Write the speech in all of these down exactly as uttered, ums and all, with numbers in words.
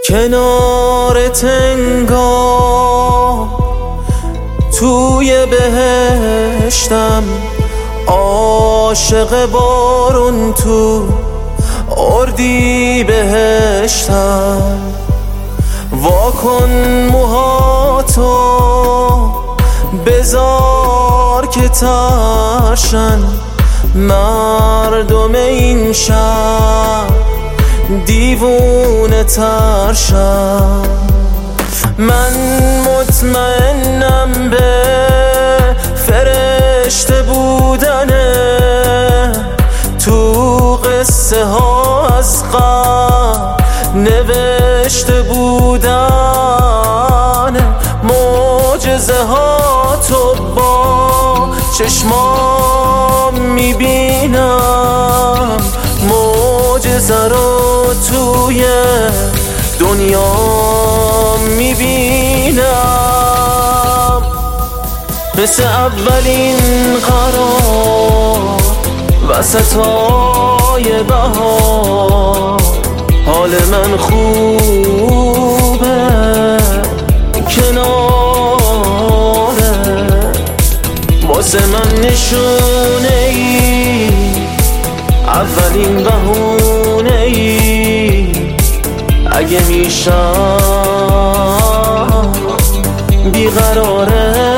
کنار تنگا توی بهشتم، عاشق بارون تو اردی بهشتم. واکن موهاتو بذار که ترشن مردم این شهر دیوونه ترشن. من مطمئنم به فرشته بودنه، تو قصه ها از قبل نوشته بودنه. معجزه ها تو با چشمام میبینم، معجزه رو توی دنیا میبینم. مثل اولین قرار وسطای بهار، حال من خوبه کناره. واسه من نشونه ای، اولین بهونه ای. اگه میشم بیقراره.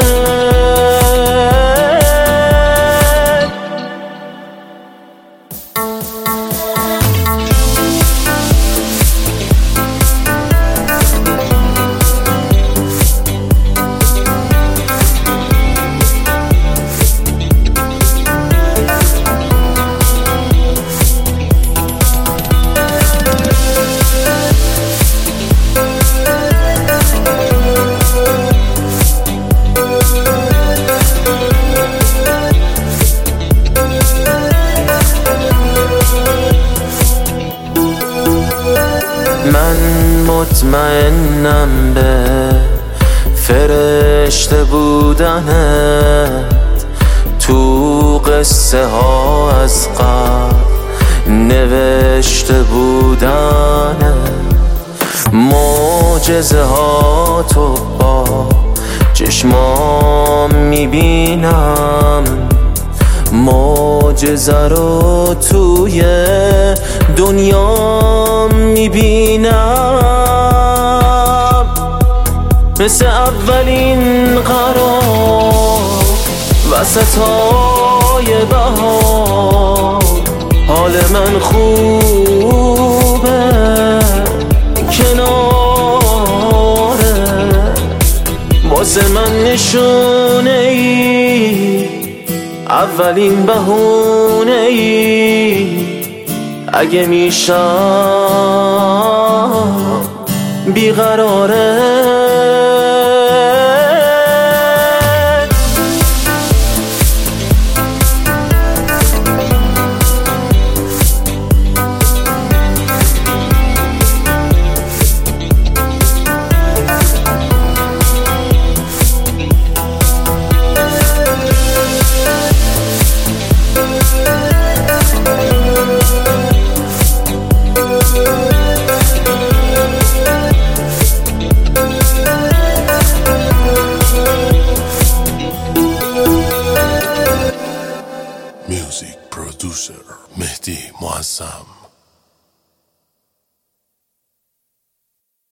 من مطمئنم به فرشته بودنت، تو قصه ها از قبل نوشته بودنت. معجزه ها تو با چشمام میبینم، معجزه رو توی دنیا میبینم. مثل اولین قرار وسطای بهار، حال من خوبه کناره. واسه من نشونه ای، اولین بهونه ای. اگه میشم بیقراره.